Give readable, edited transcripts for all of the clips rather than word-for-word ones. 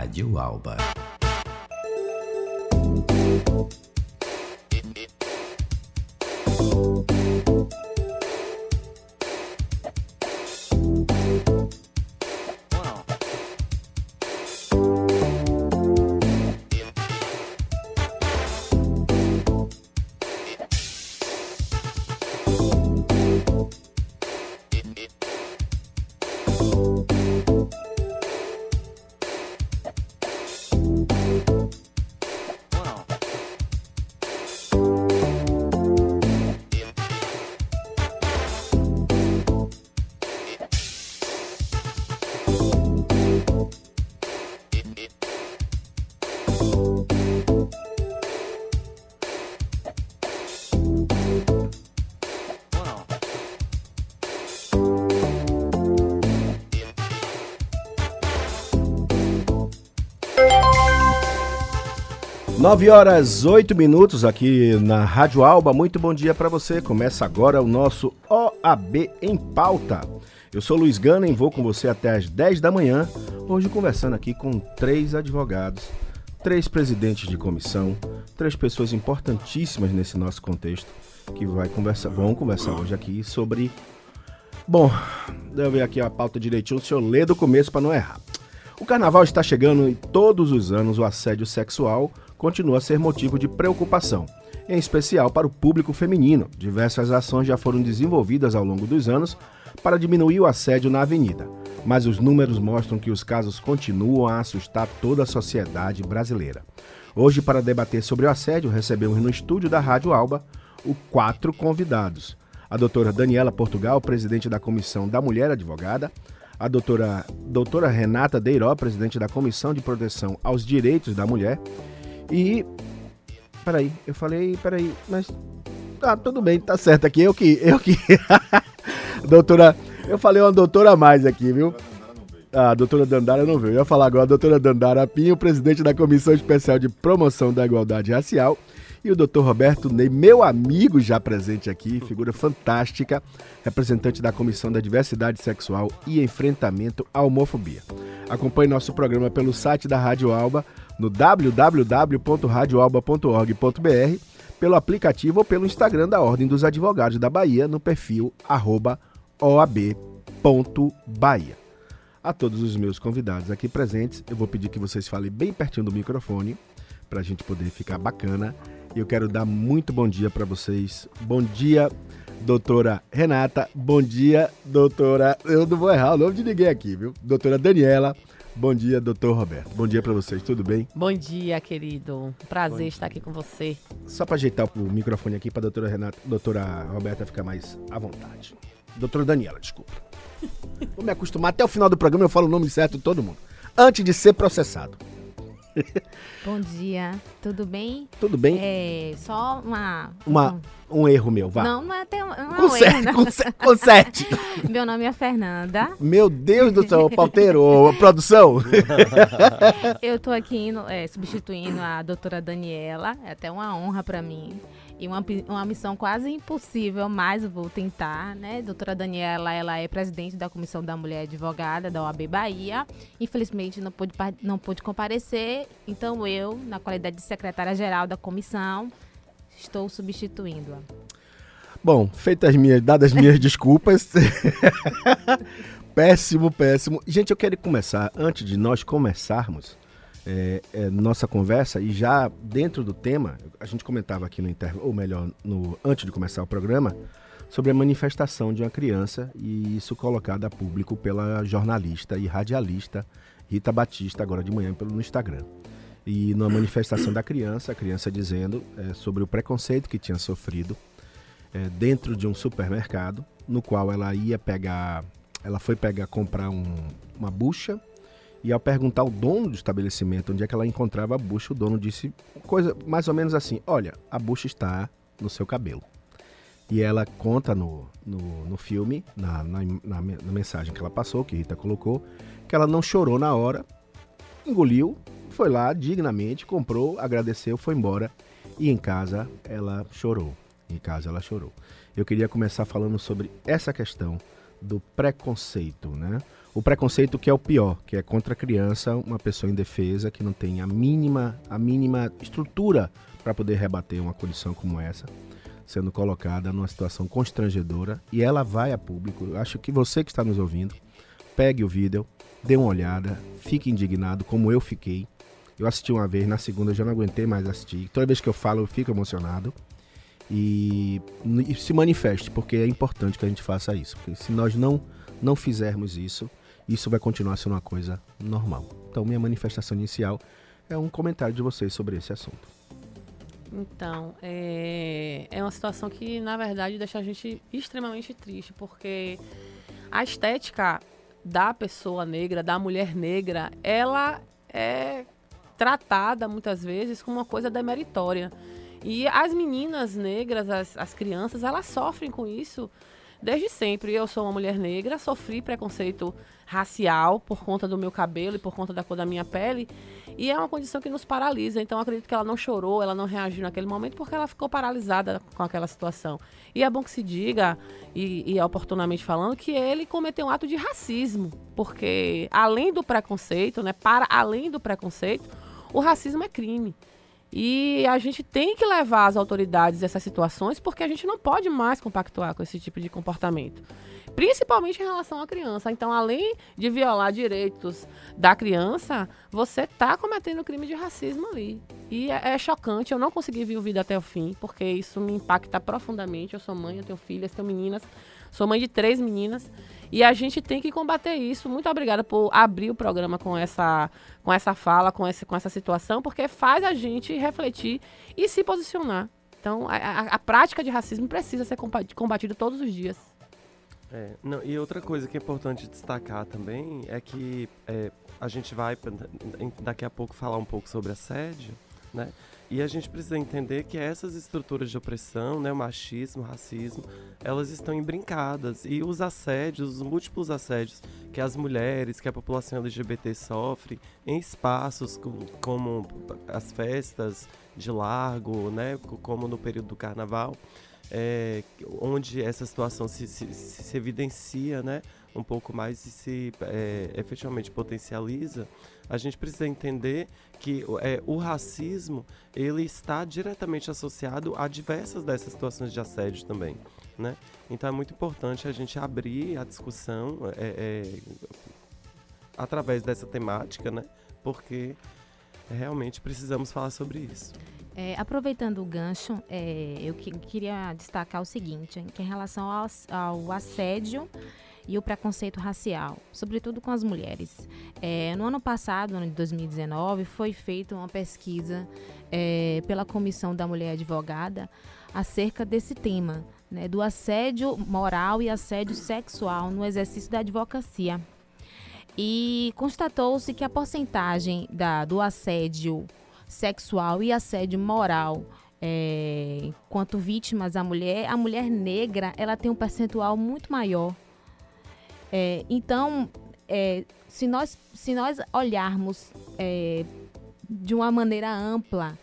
Rádio Alba. Nove horas, 8 minutos aqui na Rádio Alba. Muito bom dia para você. Começa agora o nosso OAB em Pauta. Eu sou Luiz Gana e vou com você até às 10 da manhã. Hoje conversando aqui com 3 advogados, 3 presidentes de comissão, 3 pessoas importantíssimas nesse nosso contexto que vão conversar hoje aqui sobre... Bom, deixa eu ver aqui a pauta direitinho, deixa eu ler do começo para não errar. O carnaval está chegando e todos os anos o assédio sexual continua a ser motivo de preocupação, em especial para o público feminino. Diversas ações já foram desenvolvidas ao longo dos anos para diminuir o assédio na avenida, mas os números mostram que os casos continuam a assustar toda a sociedade brasileira. Hoje, para debater sobre o assédio, recebemos no estúdio da Rádio Alba 4 convidados. A doutora Daniela Portugal, presidente da Comissão da Mulher Advogada, a doutora Renata Deiró, presidente da Comissão de Proteção aos Direitos da Mulher, e... mas... Tá, tudo bem, tá certo aqui, eu que... doutora... Eu falei uma doutora a mais aqui, viu? A doutora Dandara não veio. Eu ia falar agora a doutora Dandara Pinho, presidente da Comissão Especial de Promoção da Igualdade Racial, e o doutor Roberto Ney, meu amigo já presente aqui, figura fantástica, representante da Comissão da Diversidade Sexual e Enfrentamento à Homofobia. Acompanhe nosso programa pelo site da Rádio Alba, no www.radioalba.org.br, pelo aplicativo ou pelo Instagram da Ordem dos Advogados da Bahia, no perfil @oab.bahia. A todos os meus convidados aqui presentes, eu vou pedir que vocês falem bem pertinho do microfone, para a gente poder ficar bacana. E eu quero dar muito bom dia para vocês. Bom dia, doutora Renata. Bom dia, doutora... Eu não vou errar o nome de ninguém aqui, viu? Doutora Daniela. Bom dia, doutor Roberto. Bom dia para vocês, tudo bem? Bom dia, querido. Prazer estar aqui com você. Só para ajeitar o microfone aqui para a doutora Roberta ficar mais à vontade. Doutora Daniela, desculpa. Vou me acostumar, até o final do programa eu falo o nome certo de todo mundo. Antes de ser processado. Bom dia, tudo bem? Tudo bem? Só um erro meu, vá. Não é até um erro, não. Conserte. Meu nome é Fernanda. Meu Deus do céu, pauteiro, produção. Eu tô aqui substituindo a doutora Daniela, é até uma honra para mim. E uma missão quase impossível, mas eu vou tentar, né? Doutora Daniela, ela é presidente da Comissão da Mulher Advogada da OAB Bahia. Infelizmente não pôde comparecer, então eu, na qualidade de secretária-geral da comissão, estou substituindo-a. Bom, dadas minhas desculpas. Péssimo. Gente, eu quero começar, antes de nós começarmos nossa conversa, e já dentro do tema, a gente comentava aqui no intervalo, ou melhor, antes de começar o programa, sobre a manifestação de uma criança, e isso colocado a público pela jornalista e radialista Rita Batista, agora de manhã no Instagram. E numa manifestação da criança, a criança dizendo sobre o preconceito que tinha sofrido dentro de um supermercado, no qual ela foi comprar uma bucha. E ao perguntar ao dono do estabelecimento onde é que ela encontrava a bucha, o dono disse coisa mais ou menos assim: olha, a bucha está no seu cabelo. E ela conta no filme, na mensagem que ela passou, que Rita colocou, que ela não chorou na hora, engoliu, foi lá dignamente, comprou, agradeceu, foi embora. E em casa ela chorou. Eu queria começar falando sobre essa questão do preconceito, né? o preconceito que é o pior, que é contra a criança, uma pessoa indefesa que não tem a mínima estrutura para poder rebater uma condição como essa, sendo colocada numa situação constrangedora, e ela vai a público. Eu acho que você que está nos ouvindo, pegue o vídeo, dê uma olhada, fique indignado como eu fiquei. Eu assisti uma vez, na segunda eu já não aguentei mais assistir. Toda vez que eu falo eu fico emocionado. E se manifeste, porque é importante que a gente faça isso. Porque se nós não fizermos isso, isso vai continuar sendo uma coisa normal. Então, minha manifestação inicial é um comentário de vocês sobre esse assunto. Então, é uma situação que, na verdade, deixa a gente extremamente triste, porque a estética da pessoa negra, da mulher negra, ela é tratada, muitas vezes, como uma coisa demeritória. E as meninas negras, as crianças, elas sofrem com isso desde sempre. Eu sou uma mulher negra, sofri preconceito racial por conta do meu cabelo e por conta da cor da minha pele. E é uma condição que nos paralisa. Então, eu acredito que ela não chorou, ela não reagiu naquele momento porque ela ficou paralisada com aquela situação. E é bom que se diga, e oportunamente falando, que ele cometeu um ato de racismo. Porque, além do preconceito, né, além do preconceito, o racismo é crime. E a gente tem que levar as autoridades a essas situações porque a gente não pode mais compactuar com esse tipo de comportamento. Principalmente em relação à criança. Então, além de violar direitos da criança, você está cometendo crime de racismo ali. E é chocante, eu não consegui ver o vídeo até o fim, porque isso me impacta profundamente. Eu sou mãe, eu tenho filhas, tenho meninas, sou mãe de 3 meninas. E a gente tem que combater isso. Muito obrigada por abrir o programa com essa fala, com essa situação, porque faz a gente refletir e se posicionar. Então, a prática de racismo precisa ser combatida todos os dias. E outra coisa que é importante destacar também é que a gente vai daqui a pouco falar um pouco sobre assédio, né? E a gente precisa entender que essas estruturas de opressão, né, o machismo, o racismo, elas estão embrincadas. E os assédios, os múltiplos assédios que as mulheres, que a população LGBT sofre em espaços como as festas de largo, né, como no período do carnaval, onde essa situação se evidencia, né, um pouco mais e se efetivamente potencializa, a gente precisa entender que o racismo ele está diretamente associado a diversas dessas situações de assédio também, né? Então é muito importante a gente abrir a discussão através dessa temática, né? Porque realmente precisamos falar sobre isso. Aproveitando o gancho, eu queria destacar o seguinte, que em relação ao assédio e o preconceito racial, sobretudo com as mulheres. No ano passado, ano de 2019, foi feita uma pesquisa pela Comissão da Mulher Advogada acerca desse tema, né, do assédio moral e assédio sexual no exercício da advocacia. E constatou-se que a porcentagem do assédio sexual e assédio moral quanto vítimas a mulher negra, ela tem um percentual muito maior. Então, se nós olharmos de uma maneira ampla,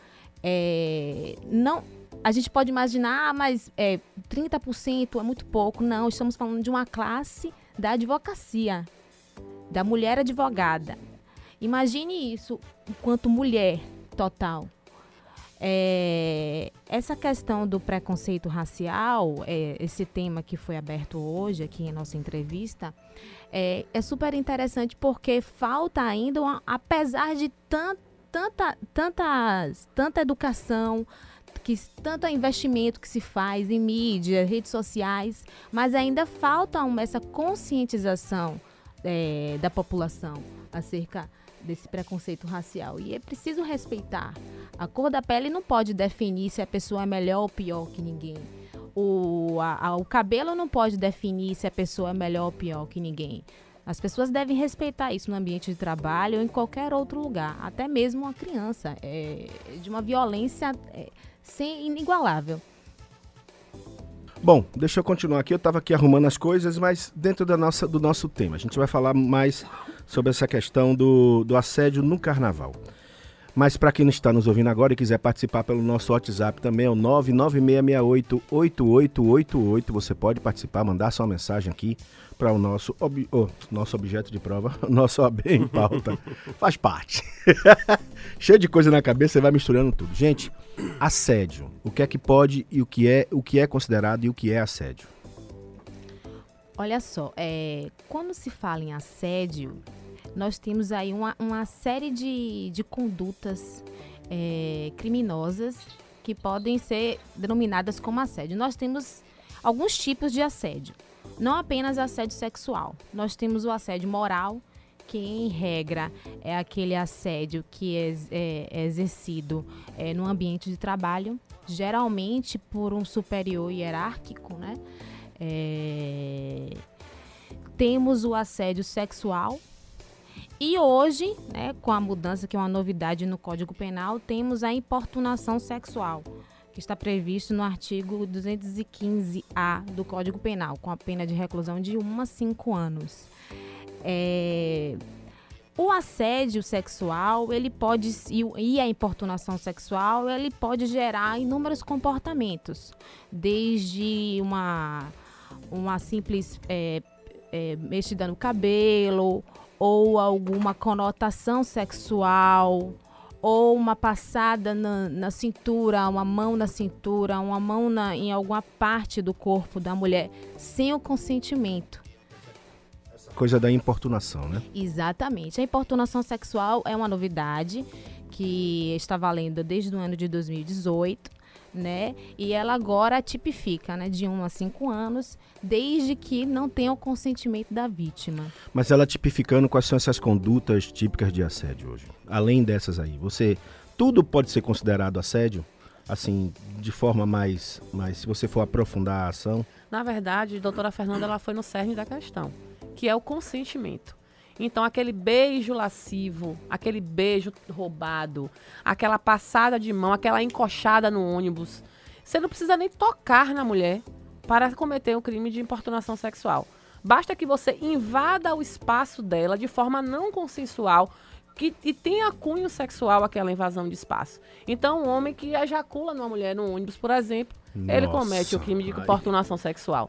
a gente pode imaginar, mas 30% é muito pouco. Não, estamos falando de uma classe da advocacia, da mulher advogada. Imagine isso enquanto mulher total. Essa questão do preconceito racial, esse tema que foi aberto hoje aqui em nossa entrevista, é super interessante porque falta ainda, apesar de tanta educação, tanto investimento que se faz em mídia, redes sociais, mas ainda falta essa conscientização da população acerca desse preconceito racial. E é preciso respeitar. A cor da pele não pode definir se a pessoa é melhor ou pior que ninguém. O cabelo não pode definir se a pessoa é melhor ou pior que ninguém. As pessoas devem respeitar isso no ambiente de trabalho ou em qualquer outro lugar. Até mesmo uma criança. De uma violência inigualável. Bom, deixa eu continuar aqui. Eu estava aqui arrumando as coisas, mas dentro do nosso tema. A gente vai falar mais sobre essa questão do assédio no carnaval. Mas para quem não está nos ouvindo agora e quiser participar pelo nosso WhatsApp também é o 996688888. Você pode participar, mandar sua mensagem aqui para o nosso objeto de prova, o nosso OAB em pauta. Faz parte. Cheio de coisa na cabeça, você vai misturando tudo. Gente, assédio. O que é que pode e o que é considerado e o que é assédio? Olha só, quando se fala em assédio, nós temos aí uma série de condutas criminosas que podem ser denominadas como assédio. Nós temos alguns tipos de assédio, não apenas assédio sexual. Nós temos o assédio moral, que em regra é aquele assédio que é exercido no ambiente de trabalho, geralmente por um superior hierárquico, né? Temos o assédio sexual. E hoje, né, com a mudança, que é uma novidade no Código Penal, temos a importunação sexual, que está previsto no artigo 215-A do Código Penal, com a pena de reclusão de 1 a 5 anos. O assédio sexual, ele pode, e a importunação sexual, ele pode gerar inúmeros comportamentos, desde uma simples mexida no cabelo, ou alguma conotação sexual, ou uma passada na cintura, uma mão na cintura, uma mão em alguma parte do corpo da mulher, sem o consentimento. Coisa da importunação, né? Exatamente. A importunação sexual é uma novidade que está valendo desde o ano de 2018, né? E ela agora tipifica, né, de 1 a 5 anos, desde que não tenha o consentimento da vítima. Mas ela tipificando, quais são essas condutas típicas de assédio hoje? Além dessas aí, tudo pode ser considerado assédio? Assim, de forma mais se você for aprofundar a ação? Na verdade, a doutora Fernanda, ela foi no cerne da questão, que é o consentimento. Então, aquele beijo lascivo, aquele beijo roubado, aquela passada de mão, aquela encoxada no ônibus, você não precisa nem tocar na mulher para cometer um crime de importunação sexual. Basta que você invada o espaço dela de forma não consensual e tenha cunho sexual aquela invasão de espaço. Então, um homem que ejacula numa mulher no ônibus, por exemplo, ele comete o crime de importunação sexual.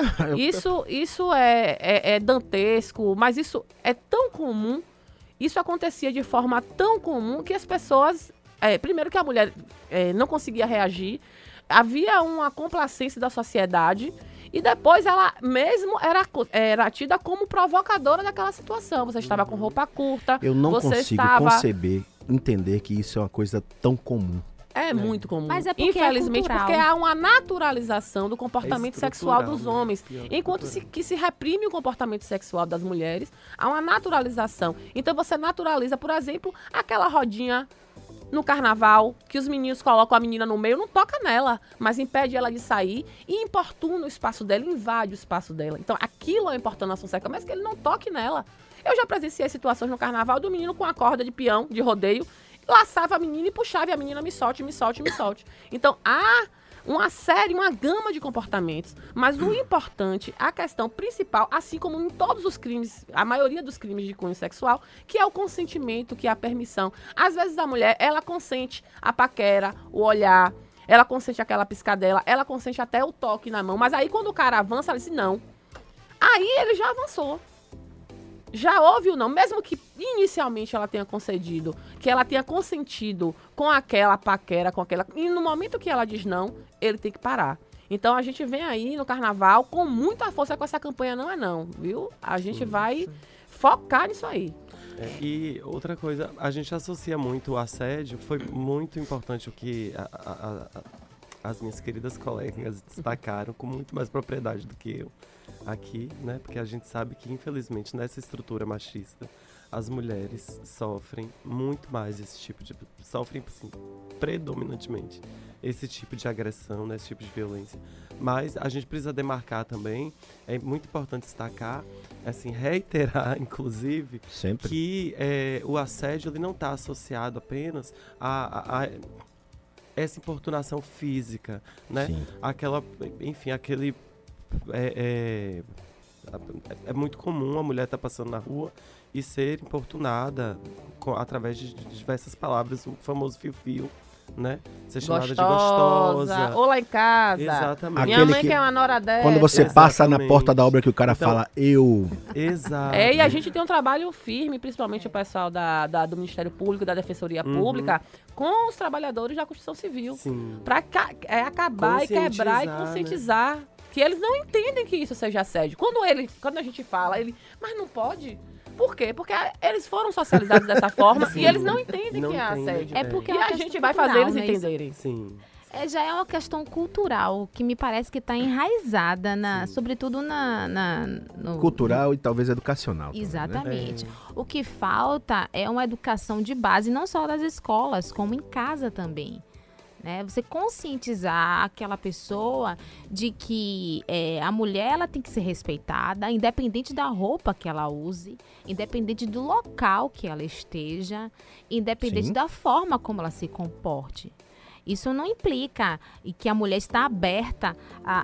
Isso é dantesco, mas isso é tão comum, isso acontecia de forma tão comum que as pessoas, primeiro que a mulher não conseguia reagir, havia uma complacência da sociedade e depois ela mesmo era tida como provocadora daquela situação. Você estava com roupa curta, eu não consigo entender que isso é uma coisa tão comum. É muito comum. Mas é porque infelizmente, porque há uma naturalização do comportamento sexual dos homens. Enquanto que se reprime o comportamento sexual das mulheres, há uma naturalização. Então você naturaliza, por exemplo, aquela rodinha no carnaval, que os meninos colocam a menina no meio, não toca nela, mas impede ela de sair e importuna o espaço dela, invade o espaço dela. Então aquilo é importunação sexual, mas que ele não toque nela. Eu já presenciei situações no carnaval do menino com a corda de peão, de rodeio, laçava a menina e puxava e a menina me solte. Então, há uma gama de comportamentos, mas o importante, a questão principal, assim como em todos os crimes, a maioria dos crimes de cunho sexual, que é o consentimento, que é a permissão. Às vezes a mulher, ela consente a paquera, o olhar, ela consente aquela piscadela, ela consente até o toque na mão, mas aí quando o cara avança, ela diz não. Aí ele já avançou. Já houve o não, mesmo que inicialmente ela tenha concedido, que ela tenha consentido com aquela paquera, e no momento que ela diz não, ele tem que parar. Então a gente vem aí no carnaval com muita força com essa campanha Não é Não, viu? A gente vai focar nisso aí. E outra coisa, a gente associa muito o assédio, foi muito importante o que as minhas queridas colegas destacaram com muito mais propriedade do que eu aqui, né? Porque a gente sabe que, infelizmente, nessa estrutura machista, as mulheres sofrem muito mais sofrem, assim, predominantemente esse tipo de agressão, né? Esse tipo de violência. Mas a gente precisa demarcar também, é muito importante destacar, assim, reiterar, inclusive, sempre, que o assédio ele não está associado apenas a essa importunação física, né? Sim. É muito comum a mulher estar passando na rua e ser importunada através de diversas palavras, o famoso fio-fio, né? Ser chamada de gostosa. Ou lá em casa. Exatamente. Minha mãe quer uma nora dessa. Quando você passa na porta da obra que o cara fala, eu... Exato. E a gente tem um trabalho firme, principalmente o pessoal do Ministério Público, da Defensoria Pública, com os trabalhadores da construção civil. Sim. Para acabar e quebrar e conscientizar. Né? Que eles não entendem que isso seja assédio. Quando a gente fala, mas não pode... Por quê? Porque eles foram socializados dessa forma e eles não entendem que é assédio. É porque e a gente vai fazer eles entenderem. Sim. Já é uma questão cultural, que me parece que está enraizada, sobretudo no... Cultural e talvez educacional. Exatamente. Também, né? O que falta é uma educação de base, não só das escolas, como em casa também. Né? Você conscientizar aquela pessoa de que a mulher ela tem que ser respeitada, independente da roupa que ela use, independente do local que ela esteja, independente da forma como ela se comporte. Isso não implica que a mulher está aberta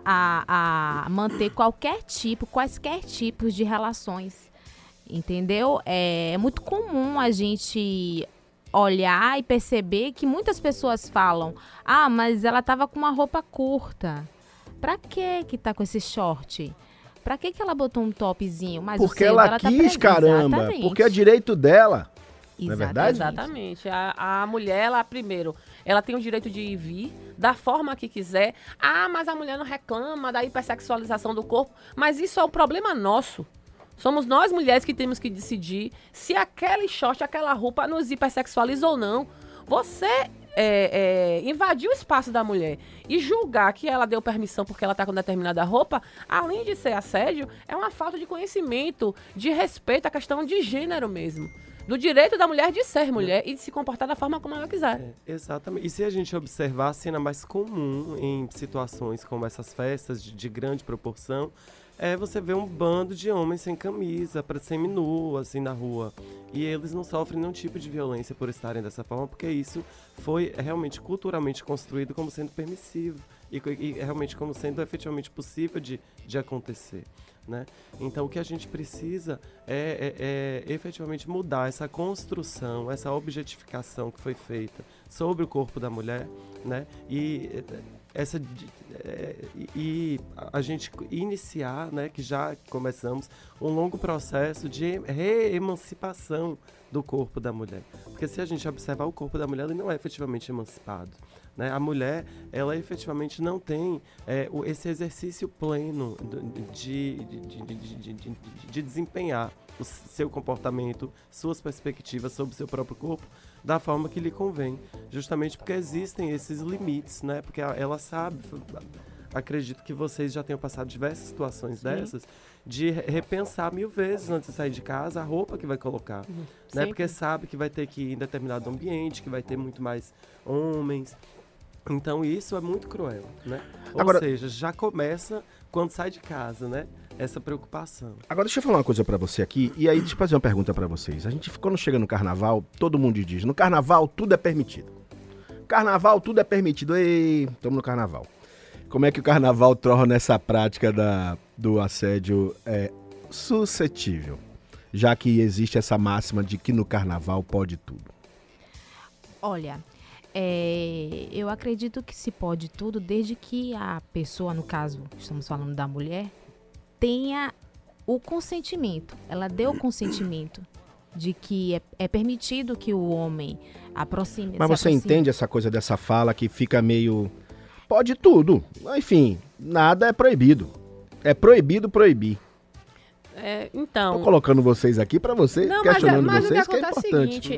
a manter quaisquer tipos de relações, entendeu? É muito comum a gente olhar e perceber que muitas pessoas falam, mas ela estava com uma roupa curta. Pra que tá com esse short? Pra que ela botou um topzinho? Mas porque ela quis, caramba. Exatamente. Porque é direito dela. Não é verdade? Exatamente. A mulher, primeiro, ela tem o direito de ir e vir da forma que quiser. Mas a mulher não reclama da hipersexualização do corpo. Mas isso é um problema nosso. Somos nós, mulheres, que temos que decidir se aquele short, aquela roupa nos hipersexualiza ou não. Você invadir o espaço da mulher e julgar que ela deu permissão porque ela está com determinada roupa, além de ser assédio, é uma falta de conhecimento, de respeito à questão de gênero mesmo. Do direito da mulher de ser mulher e de se comportar da forma como ela quiser. Exatamente. E se a gente observar a cena mais comum em situações como essas festas de grande proporção, você vê um bando de homens sem camisa, semi-nu, assim, na rua. E eles não sofrem nenhum tipo de violência por estarem dessa forma, porque isso foi realmente culturalmente construído como sendo permissivo e realmente como sendo efetivamente possível de acontecer. Né? Então o que a gente precisa é efetivamente mudar essa construção, essa objetificação que foi feita sobre o corpo da mulher, né? E a gente iniciar, né, que já começamos, um longo processo de reemancipação do corpo da mulher. Porque se a gente observar o corpo da mulher, ele não é efetivamente emancipado. Né? A mulher, ela efetivamente não tem esse exercício pleno de desempenhar o seu comportamento, suas perspectivas sobre o seu próprio corpo da forma que lhe convém, justamente porque existem esses limites, né? Porque ela sabe, acredito que vocês já tenham passado diversas situações dessas, de repensar 1000 vezes antes de sair de casa a roupa que vai colocar, né? Porque sabe que vai ter que ir em determinado ambiente, que vai ter muito mais homens. Então isso é muito cruel, né? Ou seja, já começa quando sai de casa, né? Essa preocupação. Agora deixa eu falar uma coisa pra você aqui, e aí deixa eu fazer uma pergunta pra vocês. A gente, quando chega no carnaval, todo mundo diz, no carnaval tudo é permitido. Carnaval tudo é permitido. Ei, estamos no carnaval. Como é que o carnaval torna essa prática do assédio suscetível? Já que existe essa máxima de que no carnaval pode tudo. Olha, eu acredito que se pode tudo desde que a pessoa, no caso, estamos falando da mulher, tenha o consentimento. Ela deu o consentimento de que é permitido que o homem aproxime. Mas você entende essa coisa dessa fala que fica meio... Pode tudo. Enfim, nada é proibido. É proibido proibir. Então... Tô colocando vocês aqui para vocês, questionando vocês, que é importante. É o seguinte,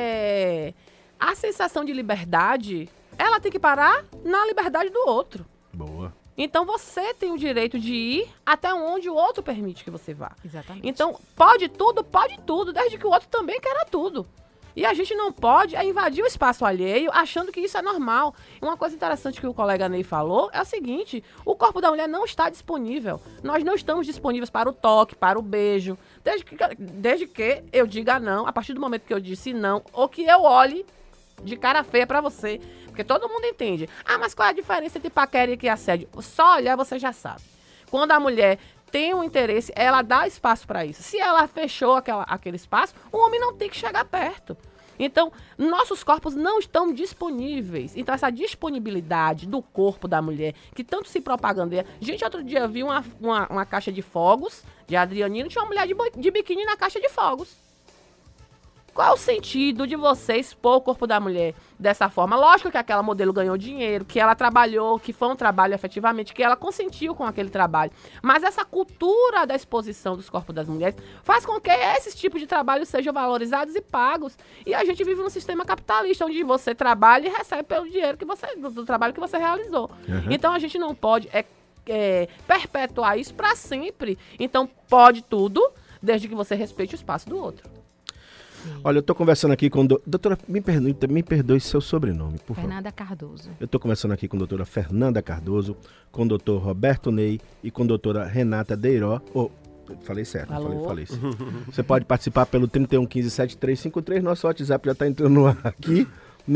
a sensação de liberdade, ela tem que parar na liberdade do outro. Boa. Então você tem o direito de ir até onde o outro permite que você vá. Exatamente. Então pode tudo, desde que o outro também queira tudo. E a gente não pode invadir o espaço alheio achando que isso é normal. Uma coisa interessante que o colega Ney falou é o seguinte: o corpo da mulher não está disponível. Nós não estamos disponíveis para o toque, para o beijo. Desde que eu diga não, a partir do momento que eu disse não, ou que eu olhe de cara feia pra você. Porque todo mundo entende. Mas qual é a diferença entre paquera e assédio? Só olhar você já sabe. Quando a mulher tem um interesse, ela dá espaço para isso. Se ela fechou aquele espaço, o homem não tem que chegar perto. Então, nossos corpos não estão disponíveis. Então, essa disponibilidade do corpo da mulher, que tanto se propagandeia. Gente, outro dia vi uma caixa de fogos de Adrianino, tinha uma mulher de biquíni na caixa de fogos. Qual é o sentido de você expor o corpo da mulher dessa forma? Lógico que aquela modelo ganhou dinheiro, que ela trabalhou, que foi um trabalho efetivamente, que ela consentiu com aquele trabalho. Mas essa cultura da exposição dos corpos das mulheres faz com que esses tipos de trabalhos sejam valorizados e pagos. E a gente vive num sistema capitalista, onde você trabalha e recebe pelo dinheiro do trabalho que você realizou. Uhum. Então a gente não pode perpetuar isso para sempre. Então pode tudo, desde que você respeite o espaço do outro. Olha, eu estou conversando aqui com... Doutora, me perdoe seu sobrenome, por favor. Fernanda Cardoso. Eu estou conversando aqui com a doutora Fernanda Cardoso, com o doutor Roberto Ney e com a doutora Renata Deiró. Falei certo, falei isso. Você pode participar pelo 3115-7353, nosso WhatsApp já está entrando no ar aqui,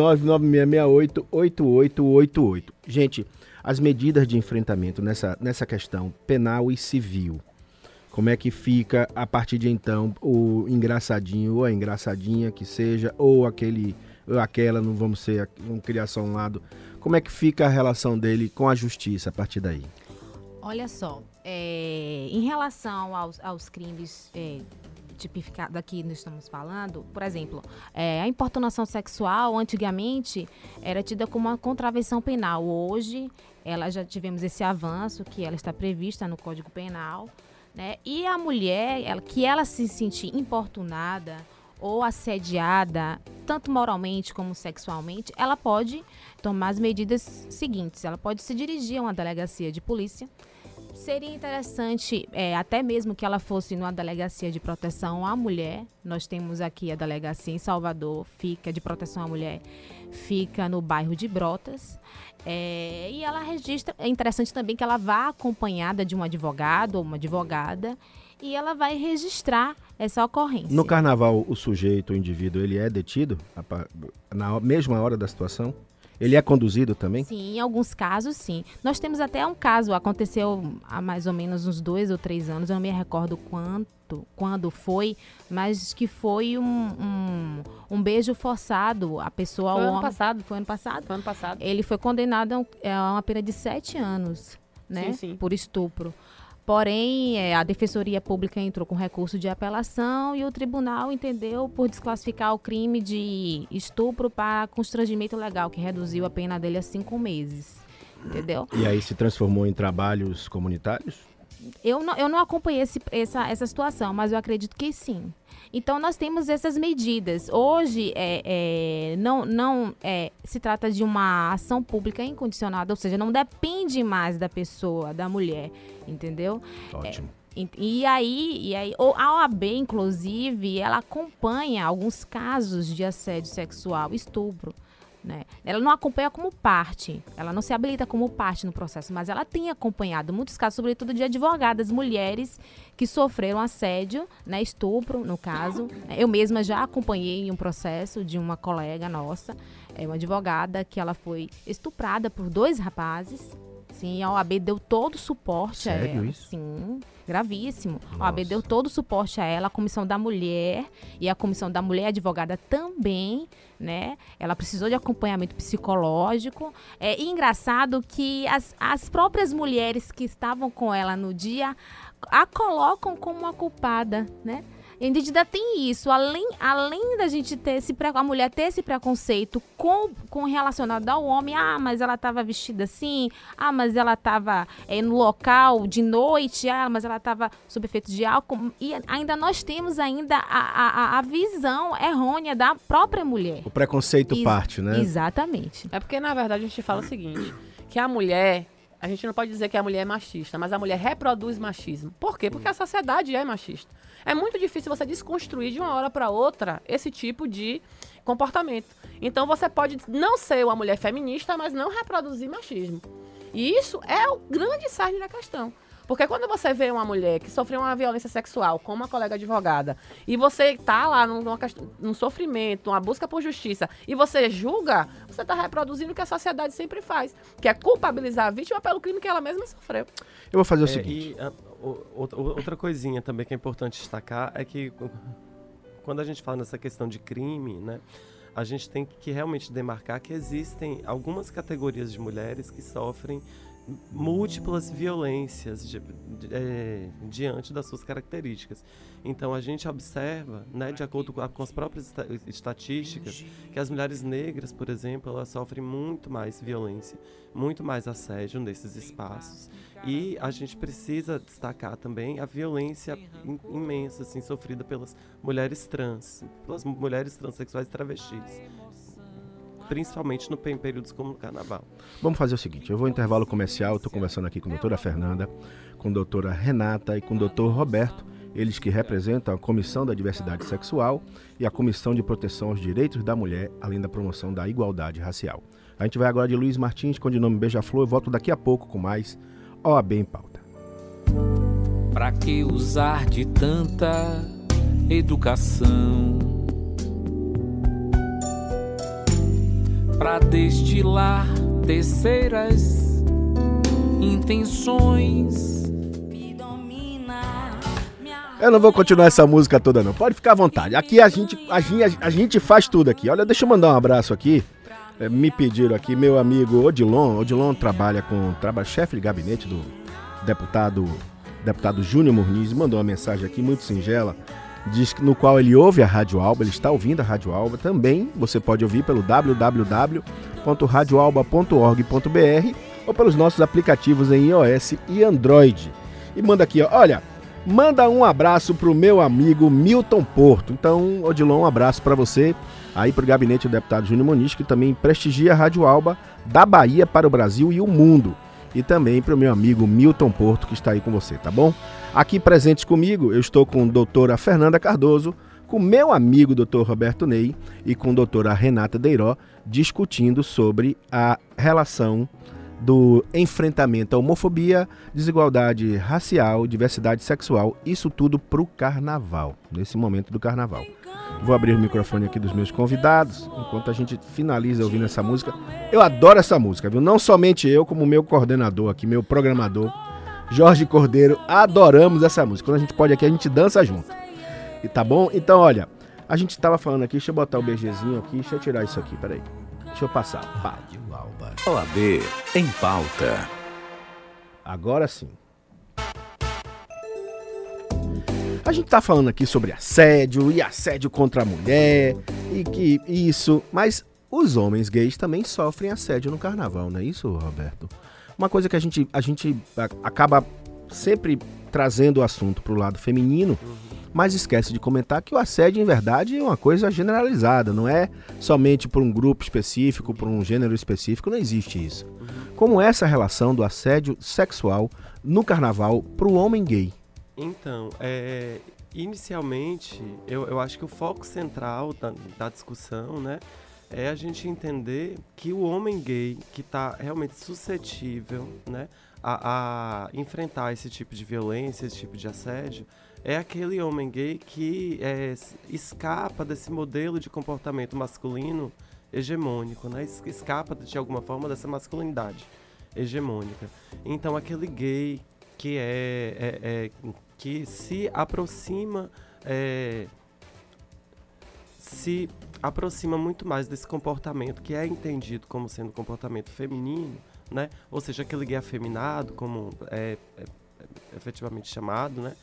99668-8888. Gente, as medidas de enfrentamento nessa questão penal e civil, como é que fica a partir de então o engraçadinho ou a engraçadinha que seja, ou aquele ou aquela, não vamos criar só um lado. Como é que fica a relação dele com a justiça a partir daí? Olha só, em relação aos crimes tipificados aqui nós estamos falando, por exemplo, a importunação sexual antigamente era tida como uma contravenção penal. Hoje, já tivemos esse avanço que ela está prevista no Código Penal. Né? E a mulher, que ela se sentir importunada ou assediada, tanto moralmente como sexualmente, ela pode tomar as medidas seguintes. Ela pode se dirigir a uma delegacia de polícia. Seria interessante, até mesmo que ela fosse numa delegacia de proteção à mulher. Nós temos aqui a delegacia em Salvador, fica de proteção à mulher, fica no bairro de Brotas. E ela registra, é interessante também que ela vá acompanhada de um advogado ou uma advogada e ela vai registrar essa ocorrência. No carnaval, o sujeito, o indivíduo, ele é detido na mesma hora da situação? Ele é conduzido também? Sim, em alguns casos, sim. Nós temos até um caso, aconteceu há mais ou menos uns 2 ou 3 anos, eu não me recordo quando foi, mas que foi um beijo forçado. A pessoa... Foi ano passado. Foi ano passado? Foi ano passado. Ele foi condenado a uma pena de 7 anos, né? Sim. Por estupro. Porém, a Defensoria Pública entrou com recurso de apelação e o tribunal entendeu por desclassificar o crime de estupro para constrangimento legal, que reduziu a pena dele a 5 meses. Entendeu? E aí se transformou em trabalhos comunitários? Eu não acompanhei essa situação, mas eu acredito que sim. Então, nós temos essas medidas. Hoje, não se trata de uma ação pública incondicionada, ou seja, não depende mais da pessoa, da mulher, entendeu? Ótimo. E aí, a OAB, inclusive, ela acompanha alguns casos de assédio sexual, estupro. Né? Ela não acompanha como parte, ela não se habilita como parte no processo, mas ela tem acompanhado muitos casos, sobretudo de advogadas, mulheres que sofreram assédio, né, estupro, no caso. Eu mesma já acompanhei um processo de uma colega nossa, uma advogada, que ela foi estuprada por 2 rapazes. Sim, a OAB deu todo o suporte a ela. Sério isso? Sim, gravíssimo. Nossa. A OAB deu todo o suporte a ela, a Comissão da Mulher e a Comissão da Mulher Advogada também, né? Ela precisou de acompanhamento psicológico. E engraçado que as próprias mulheres que estavam com ela no dia a colocam como uma culpada, né? E ainda tem isso, além da gente ter a mulher ter esse preconceito com relacionado ao homem, mas ela estava vestida assim, mas ela estava no local de noite, mas ela estava sob efeito de álcool, e ainda nós temos a visão errônea da própria mulher. O preconceito parte, né? Exatamente. É porque, na verdade, a gente fala o seguinte, que a mulher... A gente não pode dizer que a mulher é machista, mas a mulher reproduz machismo. Por quê? Porque a sociedade é machista. É muito difícil você desconstruir de uma hora para outra esse tipo de comportamento. Então você pode não ser uma mulher feminista, mas não reproduzir machismo. E isso é o grande cerne da questão. Porque quando você vê uma mulher que sofreu uma violência sexual com uma colega advogada e você está lá num sofrimento, uma busca por justiça, e você julga, você está reproduzindo o que a sociedade sempre faz, que é culpabilizar a vítima pelo crime que ela mesma sofreu. Eu vou fazer o seguinte. Outra coisinha também que é importante destacar é que quando a gente fala nessa questão de crime, né, a gente tem que realmente demarcar que existem algumas categorias de mulheres que sofrem múltiplas violências diante das suas características. Então a gente observa, né, de acordo com as próprias estatísticas, que as mulheres negras, por exemplo, elas sofrem muito mais violência, muito mais assédio nesses espaços. E a gente precisa destacar também a violência imensa assim, sofrida pelas mulheres trans, pelas mulheres transexuais e travestis, principalmente no períodos como o Carnaval. Vamos fazer o seguinte, eu vou ao intervalo comercial, estou conversando aqui com a doutora Fernanda, com a doutora Renata e com o doutor Roberto, eles que representam a Comissão da Diversidade Sexual e a Comissão de Proteção aos Direitos da Mulher, além da promoção da igualdade racial. A gente vai agora de Luiz Martins, com o nome Beija-Flor, eu volto daqui a pouco com mais OAB em Pauta. Pra que usar de tanta educação? Pra destilar terceiras intenções. Eu não vou continuar essa música toda não, pode ficar à vontade. Aqui a gente faz tudo aqui. Olha, deixa eu mandar um abraço aqui. Me pediram aqui, meu amigo Odilon trabalha chefe de gabinete do deputado Júnior Muniz, mandou uma mensagem aqui muito singela, diz que no qual ele ouve a Rádio Alba, ele está ouvindo a Rádio Alba, também você pode ouvir pelo www.radioalba.org.br ou pelos nossos aplicativos em iOS e Android. E manda aqui, ó, olha, manda um abraço pro meu amigo Milton Porto. Então, Odilon, um abraço para você, aí pro gabinete do deputado Júnior Muniz, que também prestigia a Rádio Alba da Bahia para o Brasil e o mundo. E também para o meu amigo Milton Porto, que está aí com você, tá bom? Aqui presentes comigo, eu estou com a doutora Fernanda Cardoso, com meu amigo doutor Roberto Ney e com a doutora Renata Deiró, discutindo sobre a relação do enfrentamento à homofobia, desigualdade racial, diversidade sexual, isso tudo para o Carnaval, nesse momento do Carnaval. Vou abrir o microfone aqui dos meus convidados, enquanto a gente finaliza ouvindo essa música. Eu adoro essa música, viu? Não somente eu, como meu coordenador aqui, meu programador, Jorge Cordeiro, adoramos essa música. Quando a gente pode aqui, a gente dança junto. E tá bom? Então, olha, a gente estava falando aqui, deixa eu botar o BGzinho aqui, deixa eu tirar isso aqui, peraí. Deixa eu passar. OAB em Pauta. Agora sim. A gente tá falando aqui sobre assédio e assédio contra a mulher e que isso, mas os homens gays também sofrem assédio no Carnaval, não é isso, Roberto? Uma coisa que a gente acaba sempre trazendo o assunto pro lado feminino, mas esquece de comentar que o assédio, em verdade, é uma coisa generalizada, não é somente por um grupo específico, por um gênero específico, não existe isso. Como é essa relação do assédio sexual no Carnaval pro homem gay? Então, inicialmente, eu acho que o foco central da discussão, né, é a gente entender que o homem gay que está realmente suscetível, né, a enfrentar esse tipo de violência, esse tipo de assédio, é aquele homem gay que escapa desse modelo de comportamento masculino hegemônico, né, escapa de alguma forma dessa masculinidade hegemônica. Então, aquele gay que que se aproxima muito mais desse comportamento que é entendido como sendo comportamento feminino, né? Ou seja, aquele gay afeminado, como é efetivamente chamado, né?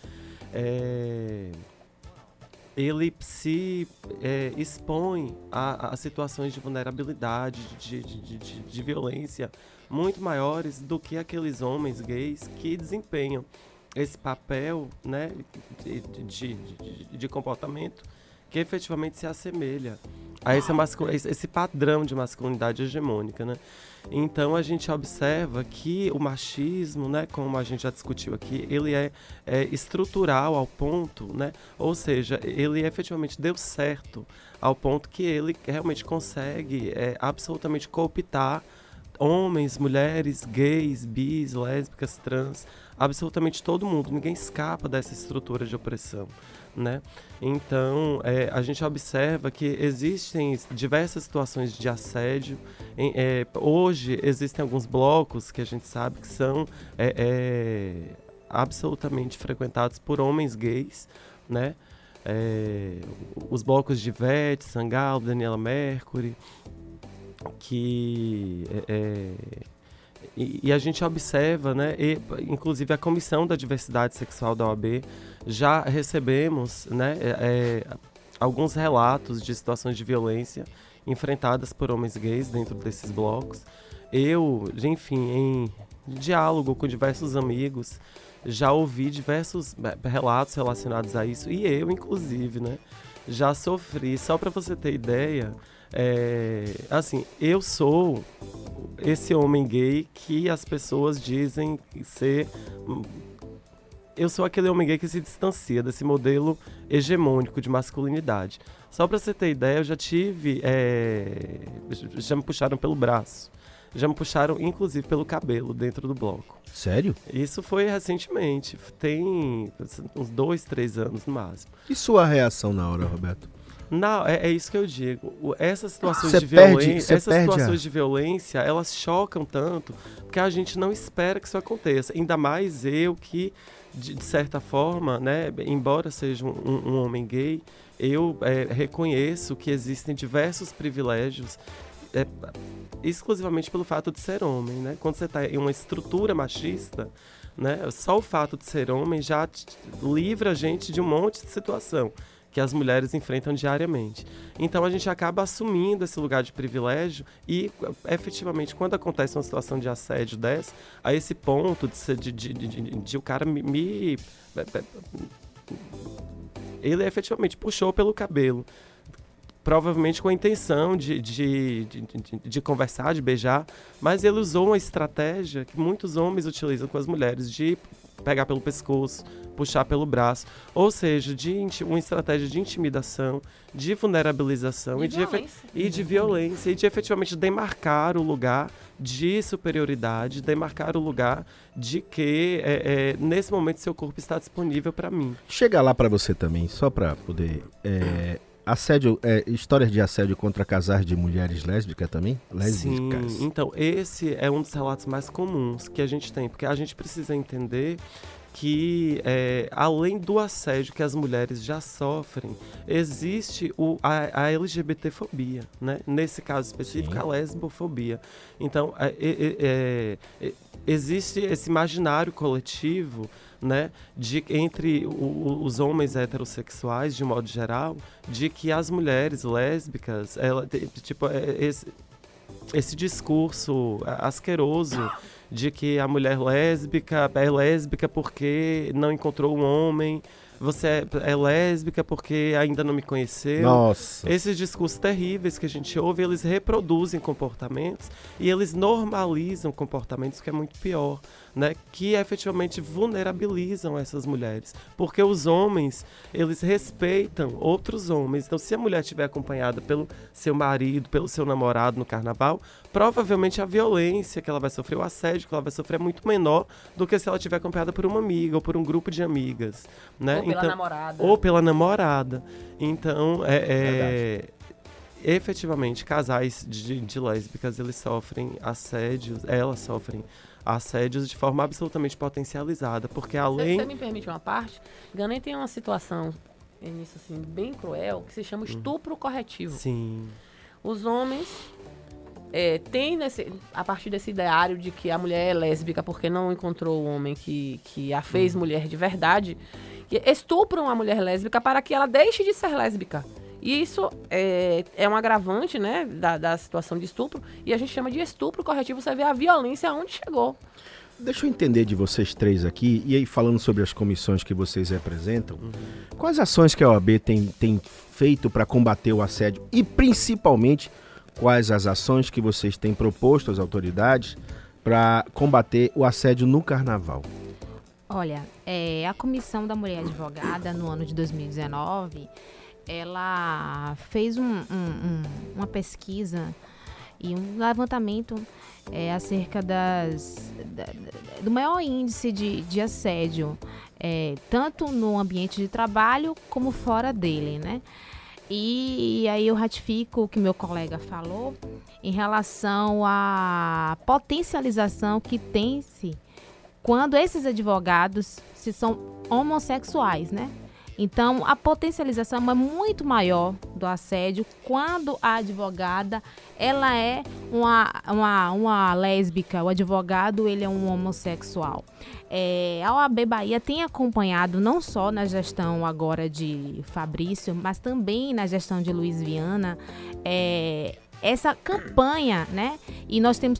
Ele se expõe a situações de vulnerabilidade, de violência muito maiores do que aqueles homens gays que desempenham esse papel, né, de comportamento que efetivamente se assemelha a esse padrão de masculinidade hegemônica, né? Então a gente observa que o machismo, né, como a gente já discutiu aqui, ele é estrutural ao ponto, né? Ou seja, ele efetivamente deu certo ao ponto que ele realmente consegue absolutamente cooptar homens, mulheres, gays, bis, lésbicas, trans, absolutamente todo mundo. Ninguém escapa dessa estrutura de opressão, né? Então, a gente observa que existem diversas situações de assédio. Hoje, existem alguns blocos que a gente sabe que são absolutamente frequentados por homens gays, né? Os blocos de Ivete Sangalo, Daniela Mercury, e a gente observa, né, inclusive a Comissão da Diversidade Sexual da OAB, já recebemos, né, alguns relatos de situações de violência enfrentadas por homens gays dentro desses blocos. Eu, enfim, em diálogo com diversos amigos, já ouvi diversos relatos relacionados a isso, e eu, inclusive, né, já sofri. Só para você ter ideia, assim, eu sou esse homem gay que as pessoas dizem ser... Eu sou aquele homem gay que se distancia desse modelo hegemônico de masculinidade. Só pra você ter ideia, eu já tive... já me puxaram pelo braço. Já me puxaram, inclusive, pelo cabelo dentro do bloco. Sério? Isso foi recentemente. Tem uns 2, 3 anos no máximo. E sua reação na hora, Roberto? Não, é isso que eu digo. Essas situações de violência, elas chocam tanto, porque a gente não espera que isso aconteça. Ainda mais eu que, de certa forma, né, embora seja um homem gay, eu reconheço que existem diversos privilégios exclusivamente pelo fato de ser homem, né? Quando você está em uma estrutura machista, né, só o fato de ser homem já livra a gente de um monte de situação que as mulheres enfrentam diariamente. Então a gente acaba assumindo esse lugar de privilégio e, efetivamente, quando acontece uma situação de assédio dessa, a esse ponto de o cara ele efetivamente puxou pelo cabelo, provavelmente com a intenção de conversar, de beijar, mas ele usou uma estratégia que muitos homens utilizam com as mulheres, de pegar pelo pescoço, puxar pelo braço, ou seja, uma estratégia de intimidação, de vulnerabilização e de violência, e de efetivamente demarcar o lugar de superioridade, demarcar o lugar de que nesse momento seu corpo está disponível para mim. Chega lá para você também, só para poder... assédio, histórias de assédio contra casais de mulheres lésbicas também? Lésbicas. Sim, então esse é um dos relatos mais comuns que a gente tem, porque a gente precisa entender que, além do assédio que as mulheres já sofrem, existe a LGBTfobia, né? Nesse caso específico, sim, a lesbofobia. Então, existe esse imaginário coletivo, né, entre os homens heterossexuais, de modo geral, de que as mulheres lésbicas, esse discurso asqueroso de que a mulher lésbica é lésbica porque não encontrou um homem, você é lésbica porque ainda não me conheceu. Nossa. Esses discursos terríveis que a gente ouve, eles reproduzem comportamentos e eles normalizam comportamentos, que é muito pior, né? Que efetivamente vulnerabilizam essas mulheres. Porque os homens, eles respeitam outros homens. Então, se a mulher estiver acompanhada pelo seu marido, pelo seu namorado no carnaval, provavelmente a violência que ela vai sofrer, o assédio que ela vai sofrer é muito menor do que se ela estiver acompanhada por uma amiga ou por um grupo de amigas, né? Ou pela namorada. Ou pela namorada. Então, efetivamente, casais de lésbicas, eles sofrem assédios, elas sofrem assédios de forma absolutamente potencializada, porque além... Você me permite uma parte? Ganem tem uma situação, nisso assim, bem cruel, que se chama estupro corretivo. Sim. Os homens têm, a partir desse ideário de que a mulher é lésbica porque não encontrou o homem que a fez mulher de verdade, que estupram a mulher lésbica para que ela deixe de ser lésbica. E isso é um agravante, né, da situação de estupro, e a gente chama de estupro corretivo. Você vê a violência aonde chegou. Deixa eu entender de vocês três aqui, e aí falando sobre as comissões que vocês representam, quais ações que a OAB tem feito para combater o assédio e, principalmente, quais as ações que vocês têm proposto às autoridades para combater o assédio no carnaval? Olha, a Comissão da Mulher Advogada, no ano de 2019... ela fez uma pesquisa e um levantamento acerca do maior índice de assédio, tanto no ambiente de trabalho como fora dele, né? E aí eu ratifico o que meu colega falou em relação à potencialização que tem-se quando esses advogados se são homossexuais, né? Então, a potencialização é muito maior do assédio quando a advogada ela é uma lésbica, o advogado ele é um homossexual. A OAB Bahia tem acompanhado não só na gestão agora de Fabrício, mas também na gestão de Luiz Viana, essa campanha, né? E nós temos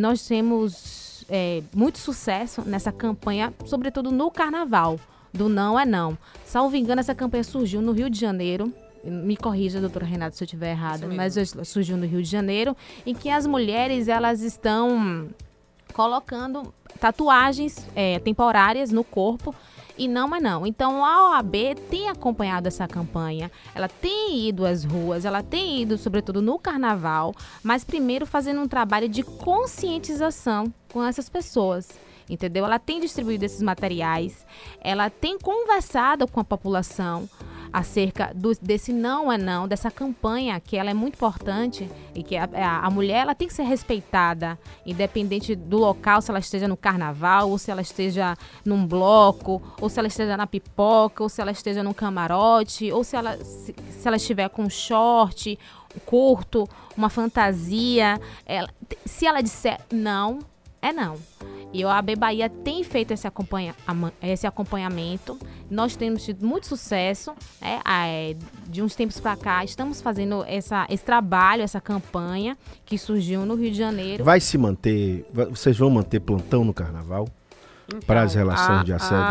muito sucesso nessa campanha, sobretudo no carnaval. Do Não é Não. Salvo engano, essa campanha surgiu no Rio de Janeiro. Me corrija, doutora Renata, se eu estiver errada, mas surgiu no Rio de Janeiro, em que as mulheres elas estão colocando tatuagens temporárias no corpo e não é não. Então, a OAB tem acompanhado essa campanha, ela tem ido às ruas, ela tem ido, sobretudo, no carnaval, mas primeiro fazendo um trabalho de conscientização com essas pessoas. Entendeu? Ela tem distribuído esses materiais, ela tem conversado com a população acerca desse não é não, dessa campanha que ela é muito importante e que a mulher ela tem que ser respeitada, independente do local, se ela esteja no carnaval, ou se ela esteja num bloco, ou se ela esteja na pipoca, ou se ela esteja num camarote, ou se ela estiver com um short curto, uma fantasia. Se ela disser não, é não. E a OAB Bahia tem feito esse acompanhamento. Nós temos tido muito sucesso, né? De uns tempos para cá, estamos fazendo esse trabalho, essa campanha que surgiu no Rio de Janeiro. Vai se manter, vocês vão manter plantão no carnaval? Então, para as relações de assédio?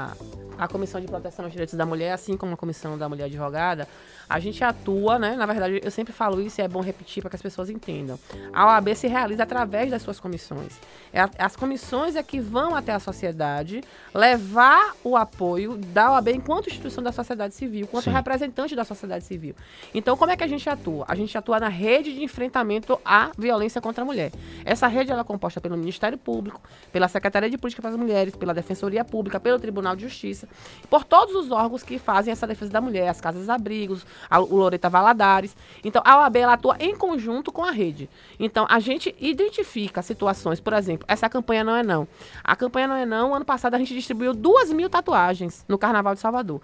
A Comissão de Proteção aos Direitos da Mulher, assim como a Comissão da Mulher Advogada, a gente atua, né? Na verdade, eu sempre falo isso e é bom repetir para que as pessoas entendam. A OAB se realiza através das suas comissões. As comissões é que vão até a sociedade levar o apoio da OAB enquanto instituição da sociedade civil, enquanto representante da sociedade civil. Então, como é que a gente atua? A gente atua na rede de enfrentamento à violência contra a mulher. Essa rede ela é composta pelo Ministério Público, pela Secretaria de Política para as Mulheres, pela Defensoria Pública, pelo Tribunal de Justiça, por todos os órgãos que fazem essa defesa da mulher, as casas-abrigos, o Loreta Valadares. Então, a OAB ela atua em conjunto com a rede. Então, a gente identifica situações, por exemplo, essa campanha Não é Não. A campanha Não é Não, ano passado a gente distribuiu 2.000 tatuagens no Carnaval de Salvador.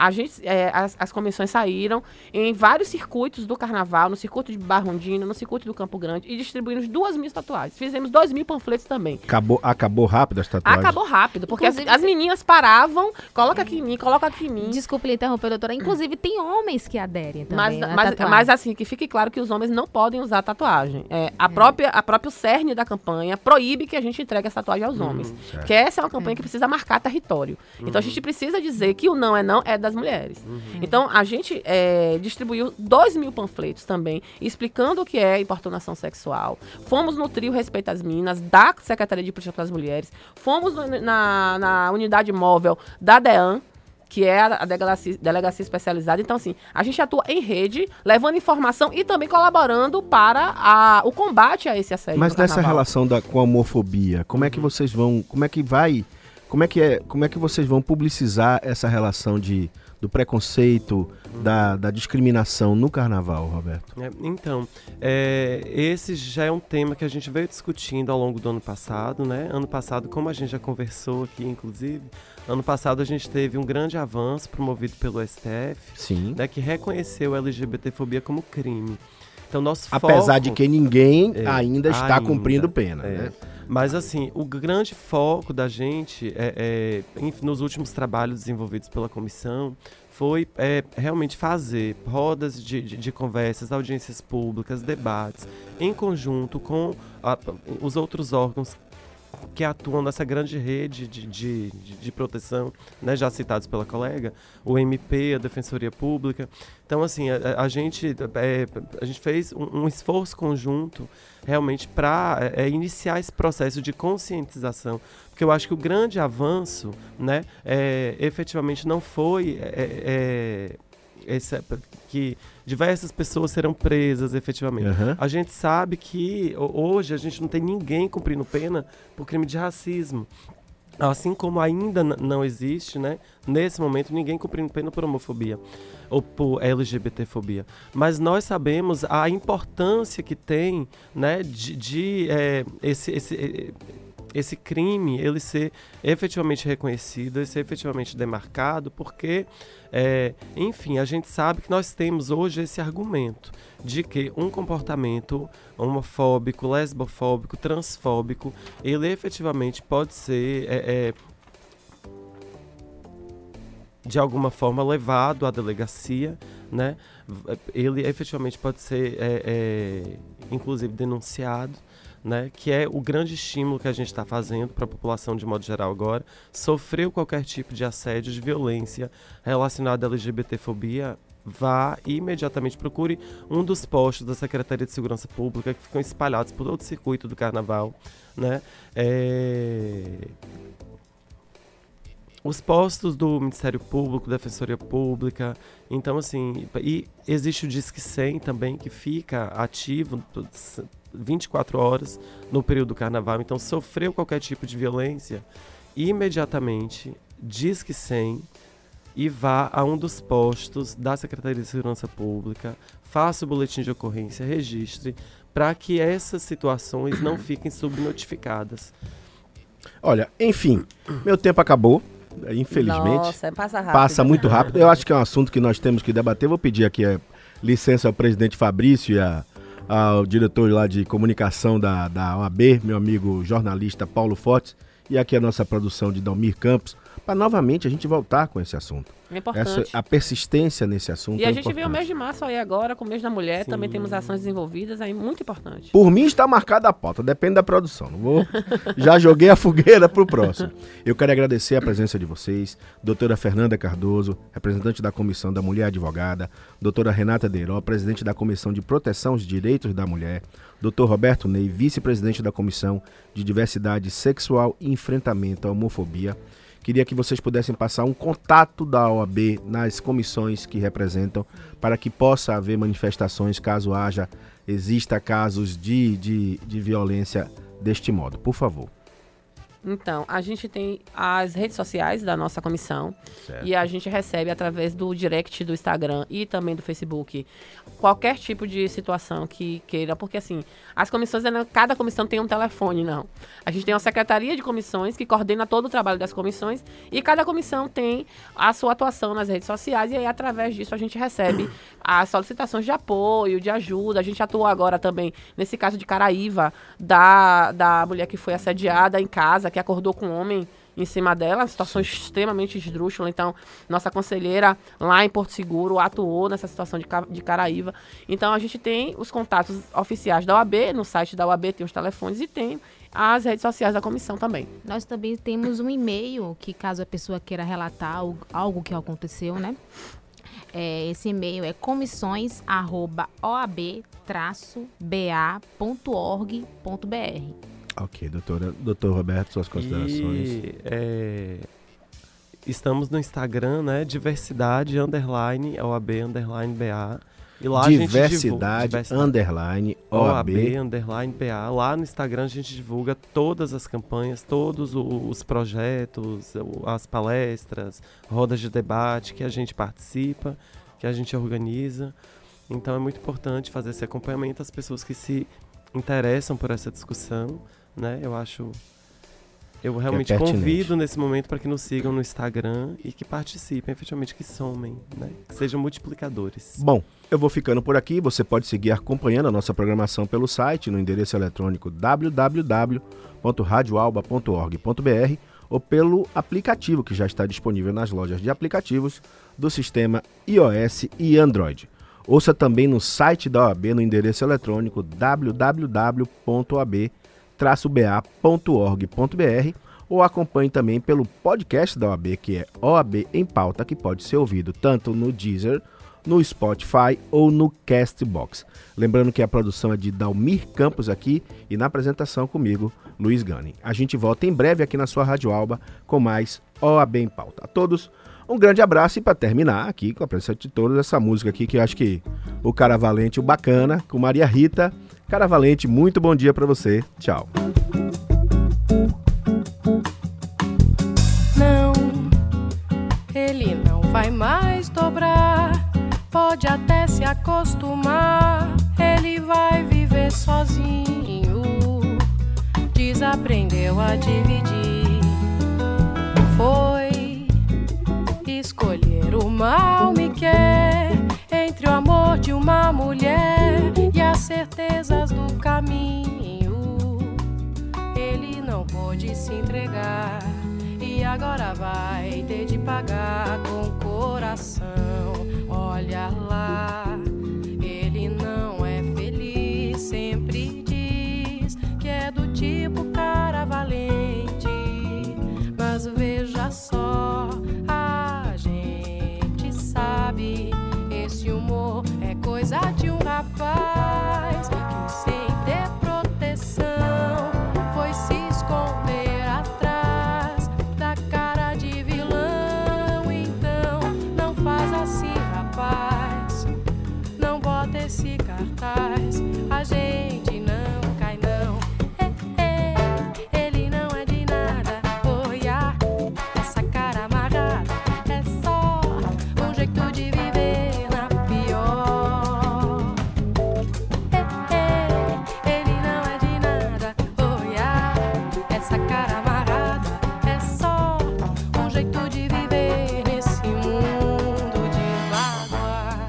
As comissões saíram em vários circuitos do Carnaval, no circuito de Barrondina, no circuito do Campo Grande, e distribuímos 2.000 tatuagens. Fizemos 2.000 panfletos também. Acabou rápido as tatuagens? Acabou rápido, porque as meninas paravam, coloca aqui em mim, coloca aqui em mim. Desculpe lhe interromper, doutora. Inclusive, tem homens que aderem também. Mas assim, que fique claro que os homens não podem usar tatuagem. A própria cerne da campanha proíbe que a gente entregue essa tatuagem aos homens. Porque essa é uma campanha que precisa marcar território. Então, a gente precisa dizer que o não é das mulheres. Então, a gente distribuiu 2.000 panfletos também, explicando o que é importunação sexual. Fomos no trio Respeita as Minas, da Secretaria de Política para as Mulheres. Fomos na unidade móvel da DEAN, que é a delegacia especializada. Então, assim, a gente atua em rede, levando informação e também colaborando para o combate a esse assédio. Mas nessa relação com a homofobia, como é que vocês vão, como é que vocês vão publicizar essa relação do preconceito, da discriminação no carnaval, Roberto? Esse já é um tema que a gente veio discutindo ao longo do ano passado, né? Ano passado, como a gente já conversou aqui, inclusive, ano passado a gente teve um grande avanço promovido pelo STF, né, que reconheceu a LGBTfobia como crime. Então, apesar de que ninguém ainda está cumprindo pena, né? Mas, assim, o grande foco da gente, nos últimos trabalhos desenvolvidos pela comissão, foi realmente fazer rodas de conversas, audiências públicas, debates, em conjunto com os outros órgãos que atuam nessa grande rede de proteção, né, já citados pela colega, o MP, a Defensoria Pública. Então, assim, a gente fez um esforço conjunto realmente para iniciar esse processo de conscientização, porque eu acho que o grande avanço, né, efetivamente não foi que diversas pessoas serão presas efetivamente. A gente sabe que hoje a gente não tem ninguém cumprindo pena por crime de racismo. Assim como ainda não existe, né, nesse momento, ninguém cumprindo pena por homofobia ou por LGBTfobia. Mas nós sabemos a importância que tem, né, esse crime ele ser efetivamente reconhecido, ele ser efetivamente demarcado, porque, enfim, a gente sabe que nós temos hoje esse argumento de que um comportamento homofóbico, lesbofóbico, transfóbico, ele efetivamente pode ser de alguma forma levado à delegacia, né? Ele efetivamente pode ser, inclusive, denunciado, né? Que é o grande estímulo que a gente está fazendo para a população de modo geral agora. Sofreu qualquer tipo de assédio, de violência relacionada à LGBTfobia, vá e imediatamente procure um dos postos da Secretaria de Segurança Pública que ficam espalhados por todo o circuito do Carnaval, né? Os postos do Ministério Público, Defensoria Pública, então assim, e existe o Disque 100 também, que fica ativo 24 horas no período do Carnaval, então sofreu qualquer tipo de violência, imediatamente Disque 100 e vá a um dos postos da Secretaria de Segurança Pública, faça o boletim de ocorrência, registre, para que essas situações não fiquem subnotificadas. Olha, enfim, meu tempo acabou. Infelizmente. Nossa, passa rápido. Passa muito rápido. Eu acho que é um assunto que nós temos que debater. Vou pedir aqui licença ao presidente Fabrício e ao diretor lá de comunicação da OAB, meu amigo jornalista Paulo Fortes, e aqui a nossa produção de Dalmir Campos, para novamente a gente voltar com esse assunto. É importante. A persistência nesse assunto e a gente vê o mês de março aí agora, com o mês da mulher, também temos ações desenvolvidas, aí muito importante. Por mim está marcada a pauta, depende da produção, não vou... Já joguei a fogueira pro próximo. Eu quero agradecer a presença de vocês, doutora Fernanda Cardoso, representante da Comissão da Mulher Advogada, doutora Renata Deiró, presidente da Comissão de Proteção aos Direitos da Mulher, doutor Roberto Ney, vice-presidente da Comissão de Diversidade Sexual e Enfrentamento à Homofobia. Queria que vocês pudessem passar um contato da OAB nas comissões que representam, para que possa haver manifestações caso exista casos de violência deste modo. Por favor. Então, a gente tem as redes sociais da nossa comissão, certo, e a gente recebe através do direct do Instagram e também do Facebook qualquer tipo de situação que queira, porque assim, as comissões, cada comissão tem um telefone, não. A gente tem uma secretaria de comissões que coordena todo o trabalho das comissões e cada comissão tem a sua atuação nas redes sociais e aí através disso a gente recebe as solicitações de apoio, de ajuda. A gente atua agora também nesse caso de Caraíva, da mulher que foi assediada em casa, que acordou com um homem em cima dela, situação extremamente esdrúxula. Então, nossa conselheira lá em Porto Seguro atuou nessa situação de Caraíva. Então, a gente tem os contatos oficiais da OAB, no site da OAB tem os telefones e tem as redes sociais da comissão também. Nós também temos um e-mail que, caso a pessoa queira relatar algo que aconteceu, né? Esse e-mail é comissões@oab-ba.org.br. Ok, doutor Roberto, suas considerações. E, estamos no Instagram, né? Diversidade _ OAB _ BA. E lá Diversidade _ OAB _ BA. Lá no Instagram a gente divulga todas as campanhas, todos os projetos, as palestras, rodas de debate que a gente participa, que a gente organiza. Então é muito importante fazer esse acompanhamento às pessoas que se interessam por essa discussão, né? Eu realmente convido nesse momento para que nos sigam no Instagram e que participem, efetivamente, que somem, né? Que sejam multiplicadores. Bom, eu vou ficando por aqui. Você pode seguir acompanhando a nossa programação pelo site, no endereço eletrônico www.radioalba.org.br ou pelo aplicativo que já está disponível nas lojas de aplicativos do sistema iOS e Android. Ouça também no site da OAB no endereço eletrônico www.oab-ba.org.br ou acompanhe também pelo podcast da OAB, que é OAB em Pauta, que pode ser ouvido tanto no Deezer, no Spotify ou no Castbox. Lembrando que a produção é de Dalmir Campos aqui e na apresentação comigo, Luiz Gani. A gente volta em breve aqui na sua Rádio Alba com mais OAB em Pauta. A todos, um grande abraço e para terminar aqui com a presença de todos, essa música aqui que eu acho que o Cara Valente, o Bacana, com Maria Rita. Cara Valente, muito bom dia para você. Tchau. Não, ele não vai mais dobrar, pode até se acostumar, ele vai viver sozinho, desaprendeu a dividir. Foi escolher o mal me quer entre o amor de uma mulher e as certezas do caminho. Ele não pôde se entregar e agora vai ter de pagar com o coração. Olha lá, ele não é feliz, sempre diz que é do tipo cara valente. Mas veja só, a gente sabe, esse humor é coisa de um rapaz que sem ter proteção foi se esconder atrás da cara de vilão. Então não faz assim, rapaz, não bota esse cartaz, a gente não cai não. Ele não é de nada, olha, essa cara amarrada é só um jeito de viver na pior. Ele não é de nada, olha, essa cara amarrada é só um jeito de viver nesse mundo de mágoas.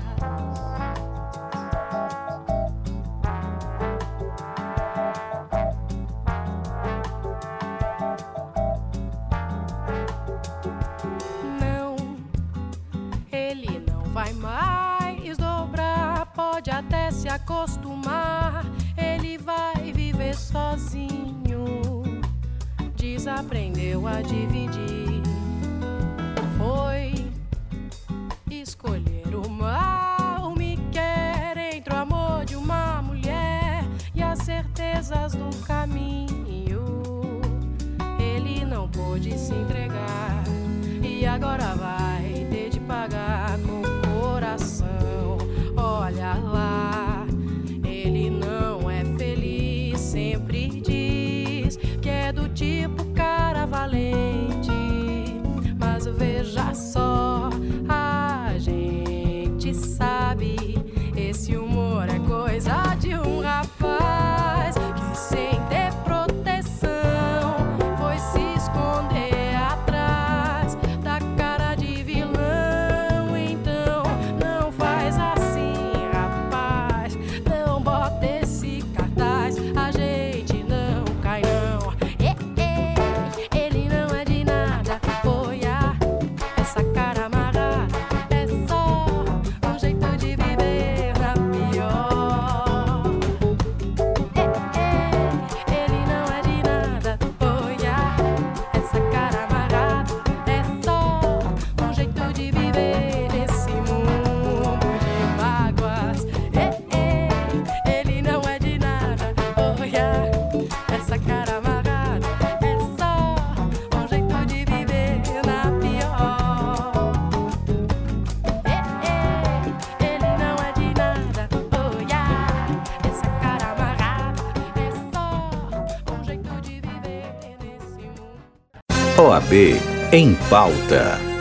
Não, ele não vai mais dobrar, pode até se acostumar, ele vai viver sozinho, desaprendeu a dividir. Foi escolher o mal me quer entre o amor de uma mulher e as certezas do caminho. Ele não pôde se entregar e agora vai ter de pagar com o coração. Olha lá, ele não é feliz, sempre diz que é do tipo cara valente. Mas veja só, a gente sabe, esse humor é coisa de um rapaz que sem ter proteção foi se esconder atrás da cara de vilão. Então não faz assim, rapaz, não bota esse cartaz, a gente não cai não. Ele não é de nada, olha, essa cara amarrada é só um jeito de viver na pior. Ele não é de nada, olha, essa cara amarrada é só um jeito de viver nesse mundo de mágoas. Ele não é de nada, olha, essa cara amarrada é só um jeito de viver na pior. Ele não é de nada, olha, essa cara amarrada é só um jeito de viver nesse mundo. OAB em Pauta.